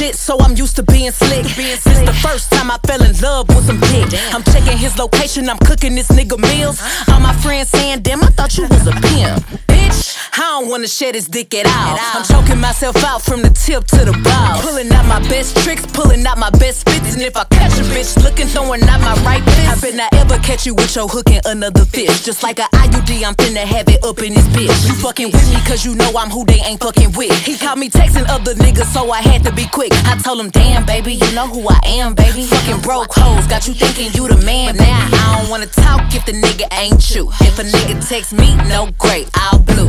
shit, so I'm used to being slick. Since the first time I fell in love with some dick. I'm checking his location, I'm cooking this nigga meals. All my friends saying, damn, I thought you was a pimp. Bitch, I don't wanna shed his dick at all. I'm choking myself out from the tip to the ball. Pulling out my best tricks, pulling out my best spits. And if I catch a bitch looking, throwing out my right fist, I bet not ever catch you with your hook and another fish. Just like a IUD, I'm finna have it up in this bitch. You fucking with me cause you know I'm who they ain't fucking with. He caught me texting other niggas, so I had to be quick. I told him, damn baby, you know who I am, baby. Fucking broke hoes, got you thinking you the man. But now I don't wanna talk if the nigga ain't you. If a nigga text me, no great, all blue.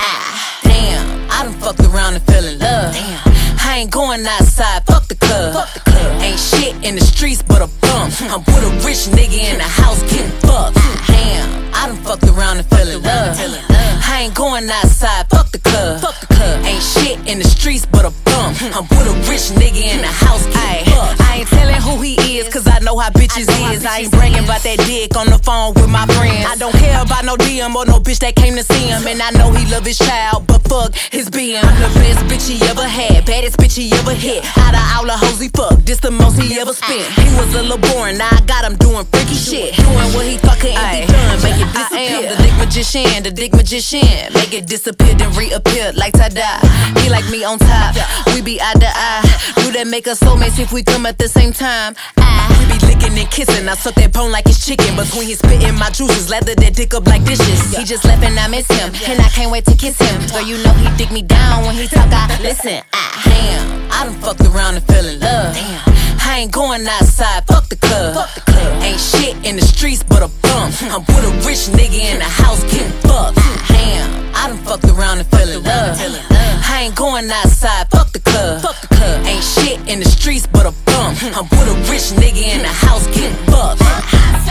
Damn, I done fucked around and fell in love. Damn, I ain't going outside, fuck the club. Ain't shit in the streets but a bum. I'm with a rich nigga in the house getting fucked. Damn, I done fucked around and fell in love. I ain't going outside, fuck the club. Ain't shit in the streets but a bum. I'm with a rich nigga in the house getting fucked. I ain't telling who he is cause I know how bitches is. I ain't bragging about that dick on the phone with my friends. I don't care about no DM or no bitch that came to see him. And I know he love his child, but fuck his BM. I'm the best bitch he ever had, baddest bitch he ever hit. Out of all the hoes he fucked, this the most he ever spent. He was a little boring, now I got him doing freaky shit. Doing what he thought couldn't be done, make it disappear. I am the dick magician, make it disappear then reappear like tie-dye. He like me on top, we be eye to eye. Do that make us soulmates if we come at the same time? We be licking and kissing, I suck that bone like it's chicken. Between his spitting my juices, lather that dick up like dishes. He just left and I miss him, and I can't wait to kiss him. Girl, you know he dig me down when he talk, I listen. Damn, I done fucked around and fell in love. Damn, I ain't going outside, fuck the club. Ain't shit in the streets but a bum. I'm with a rich nigga in the house getting fucked. Damn, I done fucked around and fell in love. I ain't going outside, fuck the club. Ain't shit in the streets but a bum. I'm with a rich nigga in the house getting fucked.